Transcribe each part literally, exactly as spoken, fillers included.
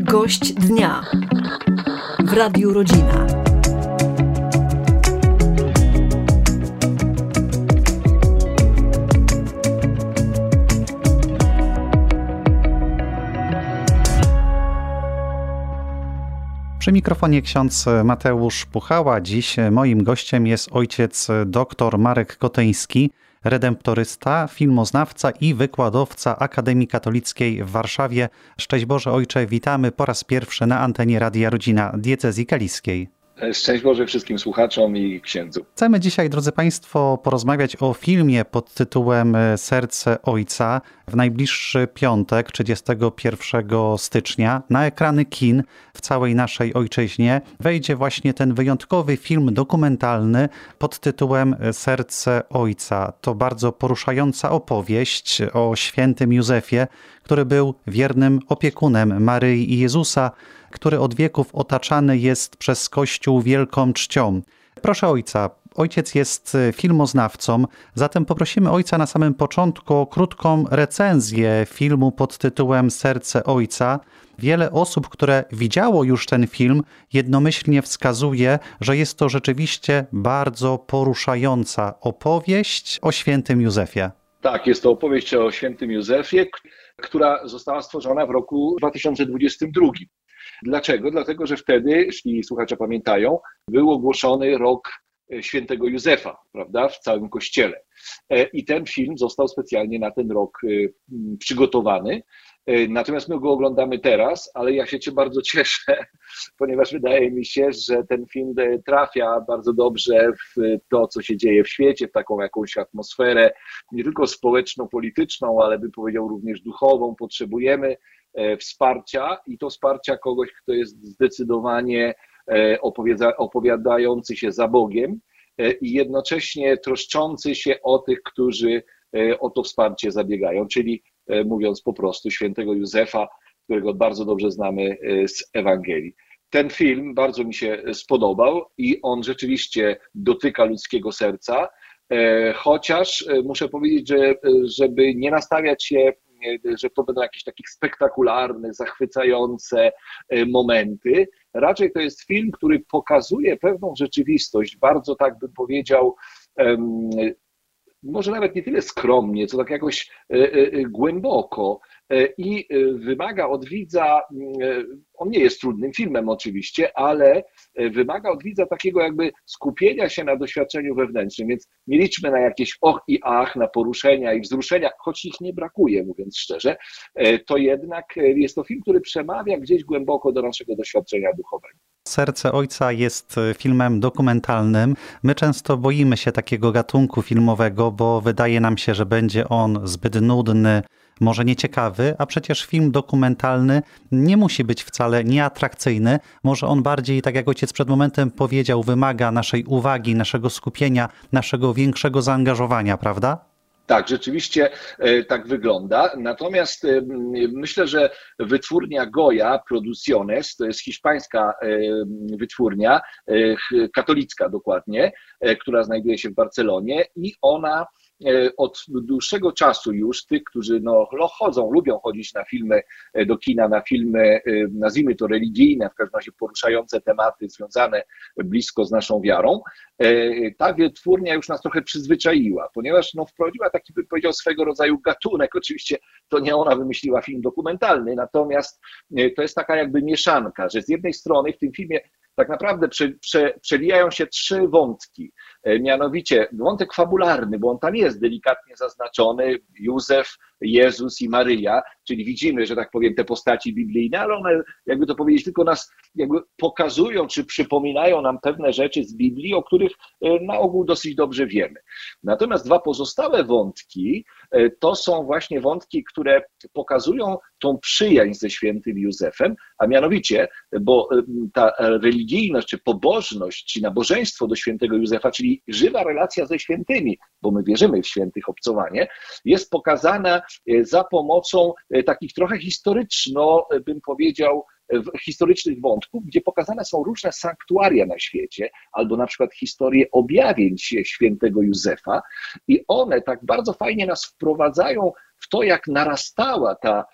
Gość dnia w Radiu Rodzina. Przy mikrofonie ksiądz Mateusz Puchała. Dziś moim gościem jest ojciec dr Marek Koteński, redemptorysta, filmoznawca i wykładowca Akademii Katolickiej w Warszawie. Szczęść Boże, ojcze, witamy po raz pierwszy na antenie Radia Rodzina Diecezji Kaliskiej. Szczęść Boże wszystkim słuchaczom i księdzu. Chcemy dzisiaj, drodzy Państwo, porozmawiać o filmie pod tytułem Serce Ojca. W najbliższy piątek, trzydziestego pierwszego stycznia, na ekrany kin w całej naszej ojczyźnie wejdzie właśnie ten wyjątkowy film dokumentalny pod tytułem Serce Ojca. To bardzo poruszająca opowieść o świętym Józefie, który był wiernym opiekunem Maryi i Jezusa, który od wieków otaczany jest przez Kościół wielką czcią. Proszę ojca, ojciec jest filmoznawcą, zatem poprosimy ojca na samym początku o krótką recenzję filmu pod tytułem Serce Ojca. Wiele osób, które widziało już ten film, jednomyślnie wskazuje, że jest to rzeczywiście bardzo poruszająca opowieść o świętym Józefie. Tak, jest to opowieść o świętym Józefie, która została stworzona w roku dwa tysiące dwudziestym drugim. Dlaczego? Dlatego, że wtedy, jeśli słuchacze pamiętają, był ogłoszony rok świętego Józefa, prawda, w całym Kościele. I ten film został specjalnie na ten rok przygotowany. Natomiast my go oglądamy teraz, ale ja się bardzo cieszę, ponieważ wydaje mi się, że ten film trafia bardzo dobrze w to, co się dzieje w świecie, w taką jakąś atmosferę nie tylko społeczno-polityczną, ale bym powiedział również duchową. Potrzebujemy wsparcia i to wsparcia kogoś, kto jest zdecydowanie opowiada, opowiadający się za Bogiem i jednocześnie troszczący się o tych, którzy o to wsparcie zabiegają, czyli mówiąc po prostu świętego Józefa, którego bardzo dobrze znamy z Ewangelii. Ten film bardzo mi się spodobał i on rzeczywiście dotyka ludzkiego serca, chociaż muszę powiedzieć, że żeby nie nastawiać się, że to będą jakieś takie spektakularne, zachwycające momenty. Raczej to jest film, który pokazuje pewną rzeczywistość, bardzo tak bym powiedział, może nawet nie tyle skromnie, co tak jakoś głęboko i wymaga od widza, on nie jest trudnym filmem oczywiście, ale wymaga od widza takiego jakby skupienia się na doświadczeniu wewnętrznym, więc nie liczmy na jakieś och i ach, na poruszenia i wzruszenia, choć ich nie brakuje, mówiąc szczerze, to jednak jest to film, który przemawia gdzieś głęboko do naszego doświadczenia duchowego. Serce Ojca jest filmem dokumentalnym. My często boimy się takiego gatunku filmowego, bo wydaje nam się, że będzie on zbyt nudny, może nieciekawy, a przecież film dokumentalny nie musi być wcale nieatrakcyjny. Może on bardziej, tak jak ojciec przed momentem powiedział, wymaga naszej uwagi, naszego skupienia, naszego większego zaangażowania, prawda? Tak, rzeczywiście tak wygląda. Natomiast myślę, że wytwórnia Goya Producciones, to jest hiszpańska wytwórnia, katolicka dokładnie, która znajduje się w Barcelonie i ona od dłuższego czasu już tych, którzy no, chodzą, lubią chodzić na filmy, do kina, na filmy, nazwijmy to religijne, w każdym razie poruszające tematy związane blisko z naszą wiarą, ta wytwórnia już nas trochę przyzwyczaiła, ponieważ no, wprowadziła taki, bym powiedział, swego rodzaju gatunek. Oczywiście to nie ona wymyśliła film dokumentalny, natomiast to jest taka jakby mieszanka, że z jednej strony w tym filmie tak naprawdę prze, prze, przewijają się trzy wątki, mianowicie wątek fabularny, bo on tam jest delikatnie zaznaczony, Józef, Jezus i Maryja, czyli widzimy, że tak powiem, te postaci biblijne, ale one, jakby to powiedzieć, tylko nas jakby pokazują, czy przypominają nam pewne rzeczy z Biblii, o których na ogół dosyć dobrze wiemy. Natomiast dwa pozostałe wątki to są właśnie wątki, które pokazują tą przyjaźń ze świętym Józefem, a mianowicie, bo ta religijność, czy pobożność, czy nabożeństwo do świętego Józefa, czyli żywa relacja ze świętymi, bo my wierzymy w świętych obcowanie, jest pokazana za pomocą takich trochę historyczno, bym powiedział, historycznych wątków, gdzie pokazane są różne sanktuaria na świecie, albo na przykład historie objawień świętego Józefa i one tak bardzo fajnie nas wprowadzają w to, jak narastała ta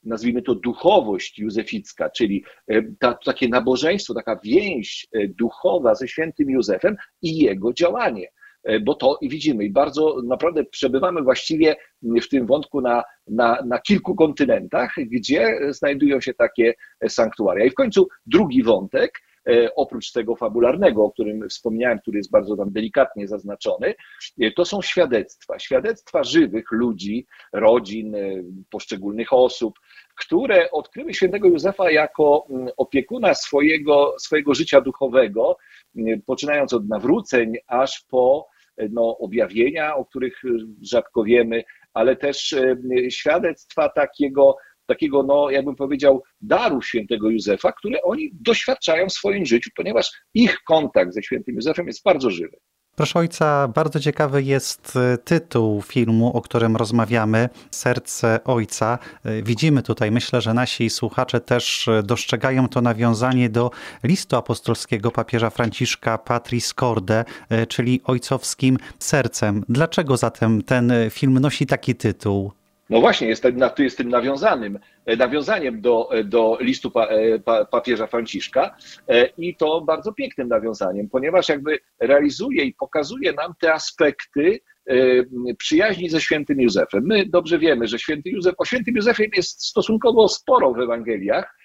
nazwijmy to duchowość józeficka, czyli ta, takie nabożeństwo, taka więź duchowa ze świętym Józefem i jego działanie. Bo to i widzimy, i bardzo naprawdę przebywamy właściwie w tym wątku na, na, na kilku kontynentach, gdzie znajdują się takie sanktuaria. I w końcu drugi wątek, oprócz tego fabularnego, o którym wspomniałem, który jest bardzo tam delikatnie zaznaczony, to są świadectwa. Świadectwa żywych ludzi, rodzin, poszczególnych osób, które odkryły świętego Józefa jako opiekuna swojego, swojego życia duchowego, poczynając od nawróceń, aż po no, objawienia, o których rzadko wiemy, ale też świadectwa takiego, takiego, no, jakbym powiedział, daru świętego Józefa, które oni doświadczają w swoim życiu, ponieważ ich kontakt ze świętym Józefem jest bardzo żywy. Proszę ojca, bardzo ciekawy jest tytuł filmu, o którym rozmawiamy, Serce Ojca. Widzimy tutaj, myślę, że nasi słuchacze też dostrzegają to nawiązanie do listu apostolskiego papieża Franciszka Patris Corde, czyli ojcowskim sercem. Dlaczego zatem ten film nosi taki tytuł? No właśnie, jest, jest tym nawiązanym, nawiązaniem do, do listu pa, pa, papieża Franciszka i to bardzo pięknym nawiązaniem, ponieważ jakby realizuje i pokazuje nam te aspekty przyjaźni ze świętym Józefem. My dobrze wiemy, że święty Józef, o świętym Józefie jest stosunkowo sporo w Ewangeliach,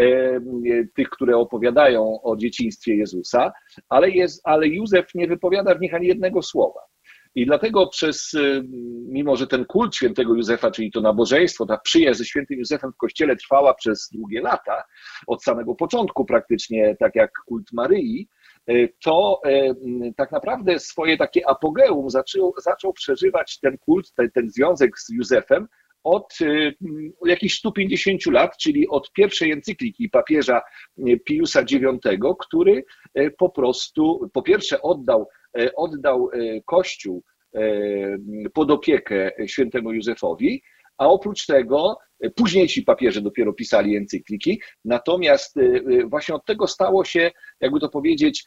tych, które opowiadają o dzieciństwie Jezusa, ale, jest, ale Józef nie wypowiada w nich ani jednego słowa. I dlatego przez, mimo że ten kult świętego Józefa, czyli to nabożeństwo, ta przyjaźń ze świętym Józefem w Kościele trwała przez długie lata, od samego początku praktycznie, tak jak kult Maryi, to tak naprawdę swoje takie apogeum zaczął, zaczął przeżywać ten kult, ten, ten związek z Józefem od jakichś stu pięćdziesięciu lat, czyli od pierwszej encykliki papieża Piusa dziewiątego, który po prostu po pierwsze oddał oddał Kościół pod opiekę świętemu Józefowi, a oprócz tego późniejsi papieże dopiero pisali encykliki, natomiast właśnie od tego stało się, jakby to powiedzieć,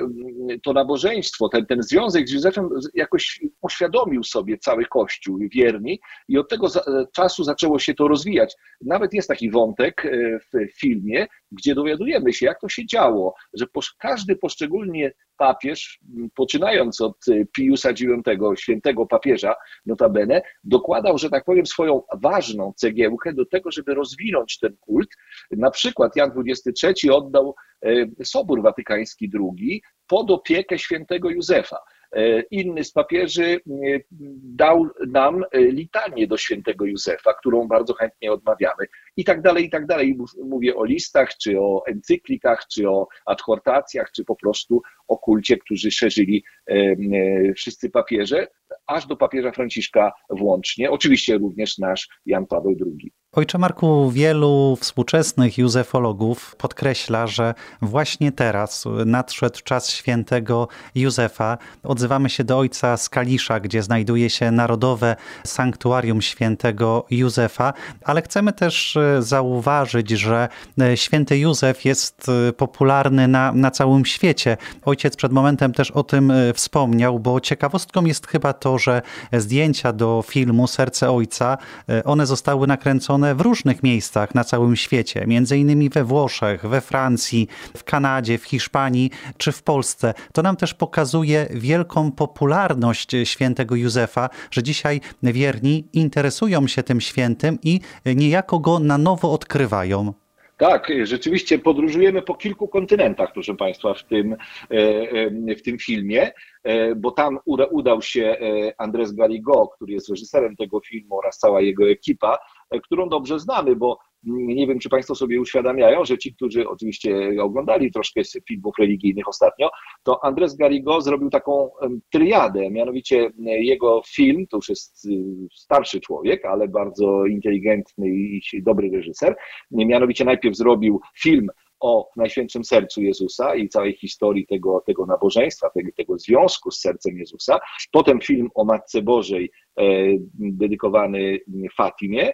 to nabożeństwo, ten, ten związek z Józefem jakoś uświadomił sobie cały Kościół wierni i od tego czasu zaczęło się to rozwijać. Nawet jest taki wątek w filmie, gdzie dowiadujemy się, jak to się działo, że każdy poszczególnie papież, poczynając od Piusa dziewiątego, świętego papieża notabene, dokładał, że tak powiem, swoją ważną cegiełkę do tego, żeby rozwinąć ten kult. Na przykład Jan dwudziesty trzeci oddał Sobór Watykański drugi pod opiekę świętego Józefa. Inny z papieży dał nam litanię do świętego Józefa, którą bardzo chętnie odmawiamy. I tak dalej, i tak dalej. Mówię o listach, czy o encyklikach, czy o adhortacjach, czy po prostu o kulcie, którzy szerzyli wszyscy papieże, aż do papieża Franciszka włącznie. Oczywiście również nasz Jan Paweł drugi. Ojcze Marku, wielu współczesnych józefologów podkreśla, że właśnie teraz nadszedł czas świętego Józefa. Odzywamy się do ojca z Kalisza, gdzie znajduje się Narodowe Sanktuarium Świętego Józefa, ale chcemy też zauważyć, że święty Józef jest popularny na, na całym świecie. Ojciec przed momentem też o tym wspomniał, bo ciekawostką jest chyba to, że zdjęcia do filmu Serce Ojca, one zostały nakręcone w różnych miejscach na całym świecie, między innymi we Włoszech, we Francji, w Kanadzie, w Hiszpanii czy w Polsce. To nam też pokazuje wielką popularność świętego Józefa, że dzisiaj wierni interesują się tym świętym i niejako go na nowo odkrywają. Tak, rzeczywiście podróżujemy po kilku kontynentach, proszę Państwa, w tym, w tym filmie, bo tam udał się Andrés Garrigó, który jest reżyserem tego filmu, oraz cała jego ekipa, którą dobrze znamy, bo nie wiem, czy Państwo sobie uświadamiają, że ci, którzy oczywiście oglądali troszkę filmów religijnych ostatnio, to Andrés Garrigó zrobił taką triadę, mianowicie jego film, to już jest starszy człowiek, ale bardzo inteligentny i dobry reżyser, mianowicie najpierw zrobił film o Najświętszym Sercu Jezusa i całej historii tego, tego nabożeństwa, tego, tego związku z sercem Jezusa, potem film o Matce Bożej e, dedykowany Fatimie,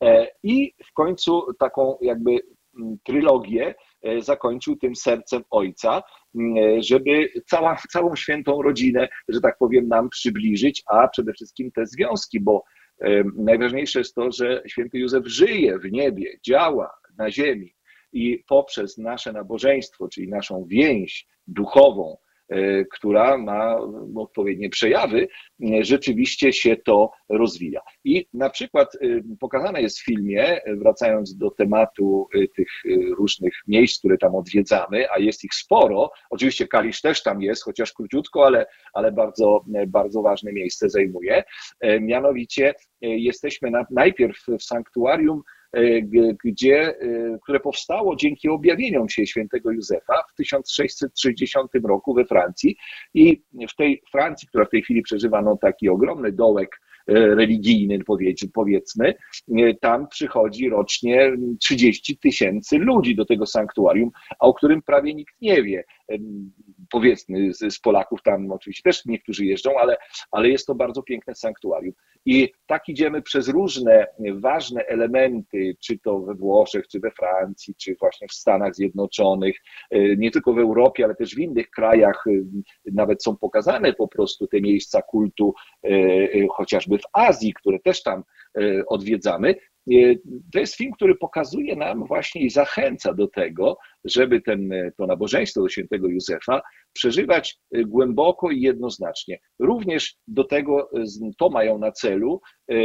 i w końcu taką jakby trylogię zakończył tym Sercem Ojca, żeby cała, całą świętą rodzinę, że tak powiem, nam przybliżyć, a przede wszystkim te związki, bo Najważniejsze jest to, że święty Józef żyje w niebie, działa na ziemi i poprzez nasze nabożeństwo, czyli naszą więź duchową, która ma odpowiednie przejawy, rzeczywiście się to rozwija. I na przykład pokazane jest w filmie, wracając do tematu tych różnych miejsc, które tam odwiedzamy, a jest ich sporo, oczywiście Kalisz też tam jest, chociaż króciutko, ale, ale bardzo, bardzo ważne miejsce zajmuje. Mianowicie jesteśmy na, najpierw w sanktuarium, gdzie, które powstało dzięki objawieniom się świętego Józefa w tysiąc sześćset sześćdziesiątym roku we Francji. I w tej Francji, która w tej chwili przeżywa no, taki ogromny dołek religijny, powiedzmy, tam przychodzi rocznie trzydzieści tysięcy ludzi do tego sanktuarium, a o którym prawie nikt nie wie. Powiedzmy, z Polaków tam oczywiście też niektórzy jeżdżą, ale, ale jest to bardzo piękne sanktuarium. I tak idziemy przez różne ważne elementy, czy to we Włoszech, czy we Francji, czy właśnie w Stanach Zjednoczonych, nie tylko w Europie, ale też w innych krajach, nawet są pokazane po prostu te miejsca kultu, chociażby w Azji, które też tam odwiedzamy. To jest film, który pokazuje nam właśnie i zachęca do tego, żeby ten, to nabożeństwo do świętego Józefa przeżywać głęboko i jednoznacznie. Również do tego to mają na celu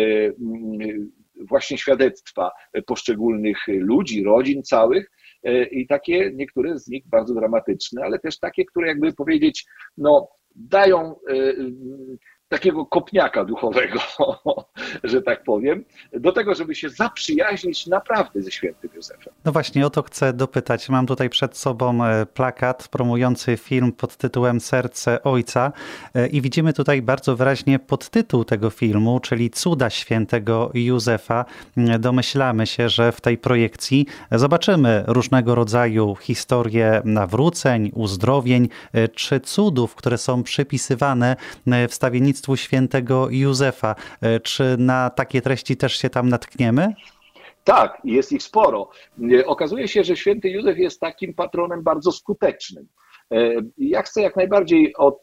właśnie świadectwa poszczególnych ludzi, rodzin całych i takie niektóre z nich bardzo dramatyczne, ale też takie, które jakby powiedzieć, no dają takiego kopniaka duchowego, że tak powiem, do tego, żeby się zaprzyjaźnić naprawdę ze świętym Józefem. No właśnie, o to chcę dopytać. Mam tutaj przed sobą plakat promujący film pod tytułem Serce Ojca i widzimy tutaj bardzo wyraźnie podtytuł tego filmu, czyli Cuda świętego Józefa. Domyślamy się, że w tej projekcji zobaczymy różnego rodzaju historie nawróceń, uzdrowień czy cudów, które są przypisywane wstawiennictwu świętego Józefa. Czy na takie treści też się tam natkniemy? Tak, jest ich sporo. Okazuje się, że święty Józef jest takim patronem bardzo skutecznym. Ja chcę jak najbardziej od,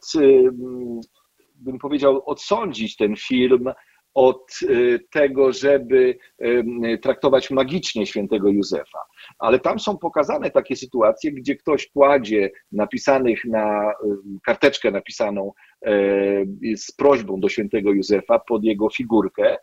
bym powiedział, odsądzić ten film od tego, żeby traktować magicznie świętego Józefa. Ale tam są pokazane takie sytuacje, gdzie ktoś kładzie napisanych na karteczkę napisaną z prośbą do świętego Józefa pod jego figurkę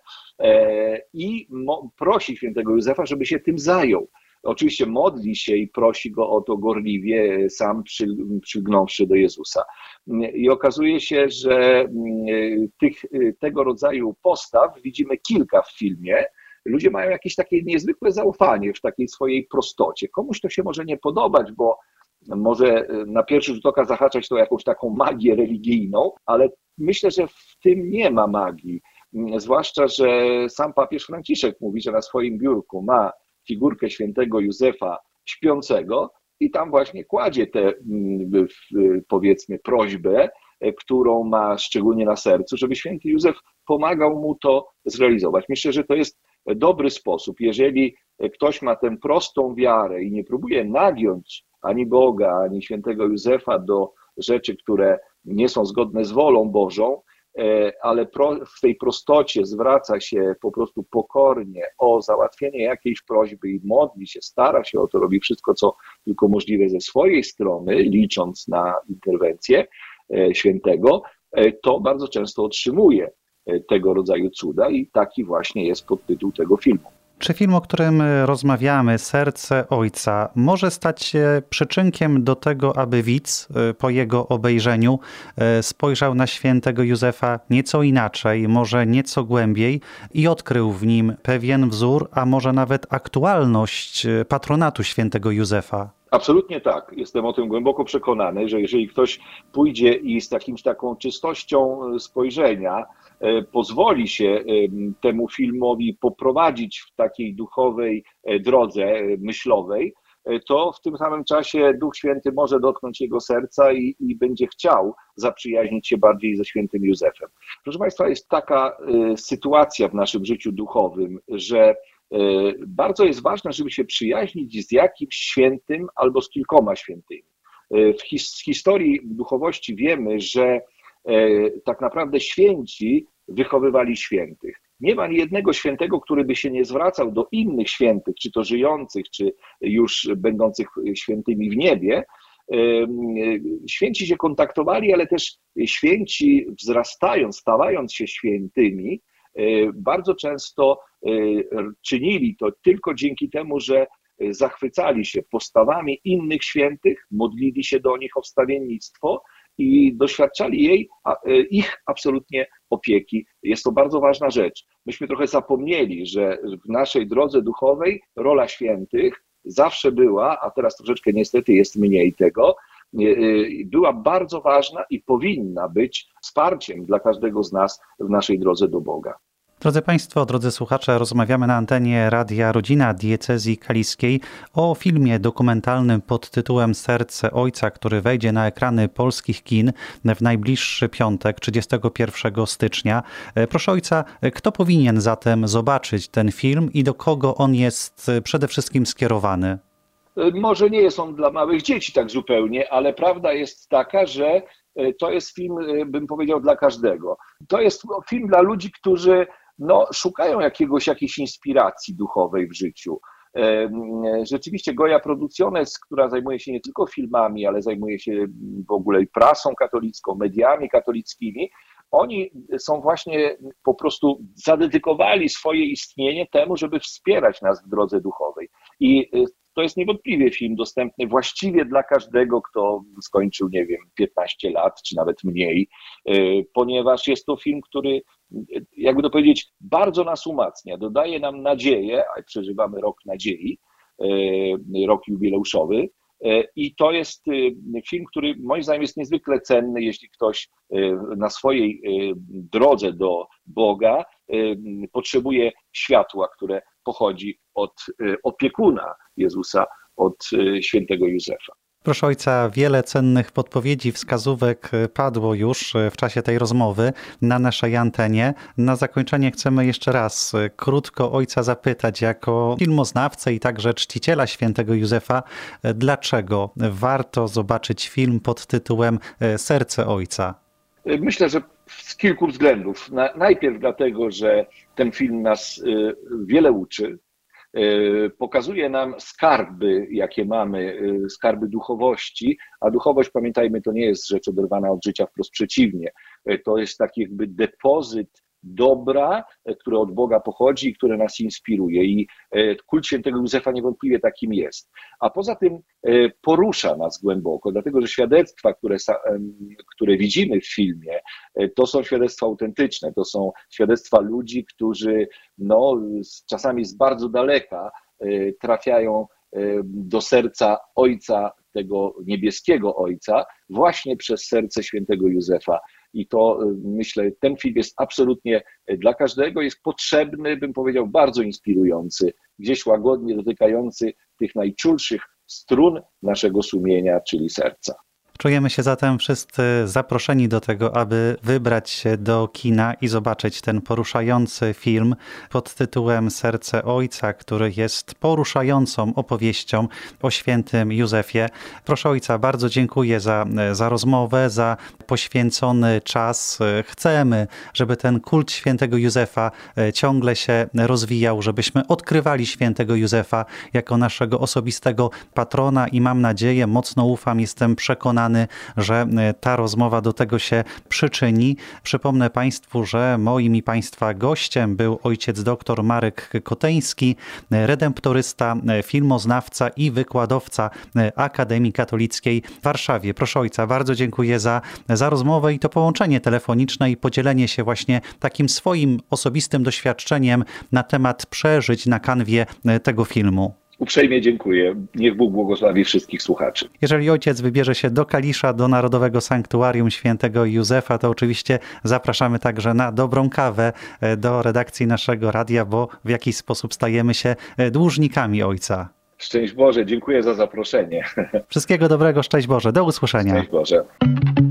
i prosi świętego Józefa, żeby się tym zajął. Oczywiście modli się i prosi go o to gorliwie, sam przylgnąwszy do Jezusa. I okazuje się, że tych, tego rodzaju postaw widzimy kilka w filmie. Ludzie mają jakieś takie niezwykłe zaufanie w takiej swojej prostocie. Komuś to się może nie podobać, bo może na pierwszy rzut oka zahaczać to jakąś taką magię religijną, ale myślę, że w tym nie ma magii. Zwłaszcza, że sam papież Franciszek mówi, że na swoim biurku ma figurkę świętego Józefa śpiącego i tam właśnie kładzie tę, powiedzmy, prośbę, którą ma szczególnie na sercu, żeby święty Józef pomagał mu to zrealizować. Myślę, że to jest dobry sposób. Jeżeli ktoś ma tę prostą wiarę i nie próbuje nagiąć ani Boga, ani świętego Józefa do rzeczy, które nie są zgodne z wolą Bożą, ale w tej prostocie zwraca się po prostu pokornie o załatwienie jakiejś prośby i modli się, stara się o to, robi wszystko, co tylko możliwe ze swojej strony, licząc na interwencję świętego, to bardzo często otrzymuje tego rodzaju cuda i taki właśnie jest podtytuł tego filmu. Czy film, o którym rozmawiamy, Serce Ojca, może stać się przyczynkiem do tego, aby widz po jego obejrzeniu spojrzał na świętego Józefa nieco inaczej, może nieco głębiej i odkrył w nim pewien wzór, a może nawet aktualność patronatu świętego Józefa? Absolutnie tak. Jestem o tym głęboko przekonany, że jeżeli ktoś pójdzie i z jakimś taką czystością spojrzenia pozwoli się temu filmowi poprowadzić w takiej duchowej drodze myślowej, to w tym samym czasie Duch Święty może dotknąć jego serca i, i będzie chciał zaprzyjaźnić się bardziej ze świętym Józefem. Proszę Państwa, jest taka sytuacja w naszym życiu duchowym, że bardzo jest ważne, żeby się przyjaźnić z jakimś świętym albo z kilkoma świętymi. W his- z historii duchowości wiemy, że tak naprawdę święci wychowywali świętych. Nie ma ani jednego świętego, który by się nie zwracał do innych świętych, czy to żyjących, czy już będących świętymi w niebie. Święci się kontaktowali, ale też święci wzrastając, stawając się świętymi, bardzo często czynili to tylko dzięki temu, że zachwycali się postawami innych świętych, modlili się do nich o wstawiennictwo i doświadczali jej, ich absolutnie opieki. Jest to bardzo ważna rzecz. Myśmy trochę zapomnieli, że w naszej drodze duchowej rola świętych zawsze była, a teraz troszeczkę niestety jest mniej tego, była bardzo ważna i powinna być wsparciem dla każdego z nas w naszej drodze do Boga. Drodzy Państwo, drodzy słuchacze, rozmawiamy na antenie Radia Rodzina Diecezji Kaliskiej o filmie dokumentalnym pod tytułem Serce Ojca, który wejdzie na ekrany polskich kin w najbliższy piątek, trzydziestego pierwszego stycznia. Proszę Ojca, kto powinien zatem zobaczyć ten film i do kogo on jest przede wszystkim skierowany? Może nie jest on dla małych dzieci tak zupełnie, ale prawda jest taka, że to jest film, bym powiedział, dla każdego. To jest film dla ludzi, którzy no, szukają jakiegoś, jakiejś inspiracji duchowej w życiu. Rzeczywiście Goya Producciones, która zajmuje się nie tylko filmami, ale zajmuje się w ogóle i prasą katolicką, mediami katolickimi, oni są właśnie po prostu zadedykowali swoje istnienie temu, żeby wspierać nas w drodze duchowej. I to jest niewątpliwie film dostępny właściwie dla każdego, kto skończył, nie wiem, piętnaście lat, czy nawet mniej, ponieważ jest to film, który, jakby to powiedzieć, bardzo nas umacnia, dodaje nam nadzieję, a przeżywamy rok nadziei, rok jubileuszowy, i to jest film, który moim zdaniem jest niezwykle cenny, jeśli ktoś na swojej drodze do Boga potrzebuje światła, które pochodzi od opiekuna Jezusa, od świętego Józefa. Proszę Ojca, wiele cennych podpowiedzi, wskazówek padło już w czasie tej rozmowy na naszej antenie. Na zakończenie chcemy jeszcze raz krótko Ojca zapytać, jako filmoznawcę i także czciciela świętego Józefa, dlaczego warto zobaczyć film pod tytułem Serce Ojca? Myślę, że z kilku względów. Najpierw dlatego, że ten film nas wiele uczy. Pokazuje nam skarby, jakie mamy, skarby duchowości, a duchowość, pamiętajmy, to nie jest rzecz oderwana od życia, wprost przeciwnie. To jest taki jakby depozyt dobra, które od Boga pochodzi i które nas inspiruje. I kult świętego Józefa niewątpliwie takim jest. A poza tym porusza nas głęboko, dlatego że świadectwa, które, które widzimy w filmie, to są świadectwa autentyczne, to są świadectwa ludzi, którzy no, czasami z bardzo daleka trafiają do serca Ojca, tego niebieskiego Ojca, właśnie przez serce świętego Józefa. I to, myślę, ten film jest absolutnie dla każdego, jest potrzebny, bym powiedział, bardzo inspirujący, gdzieś łagodnie dotykający tych najczulszych strun naszego sumienia, czyli serca. Czujemy się zatem wszyscy zaproszeni do tego, aby wybrać się do kina i zobaczyć ten poruszający film pod tytułem Serce Ojca, który jest poruszającą opowieścią o świętym Józefie. Proszę Ojca, bardzo dziękuję za, za rozmowę, za poświęcony czas. Chcemy, żeby ten kult świętego Józefa ciągle się rozwijał, żebyśmy odkrywali świętego Józefa jako naszego osobistego patrona i mam nadzieję, mocno ufam, jestem przekonany, że ta rozmowa do tego się przyczyni. Przypomnę Państwu, że moim i Państwa gościem był ojciec dr Marek Koteński, redemptorysta, filmoznawca i wykładowca Akademii Katolickiej w Warszawie. Proszę Ojca, bardzo dziękuję za, za rozmowę i to połączenie telefoniczne i podzielenie się właśnie takim swoim osobistym doświadczeniem na temat przeżyć na kanwie tego filmu. Uprzejmie dziękuję. Niech Bóg błogosławi wszystkich słuchaczy. Jeżeli ojciec wybierze się do Kalisza, do Narodowego Sanktuarium Świętego Józefa, to oczywiście zapraszamy także na dobrą kawę do redakcji naszego radia, bo w jakiś sposób stajemy się dłużnikami ojca. Szczęść Boże, dziękuję za zaproszenie. Wszystkiego dobrego, szczęść Boże, do usłyszenia. Szczęść Boże.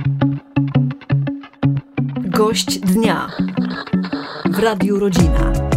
Gość dnia w Radiu Rodzina.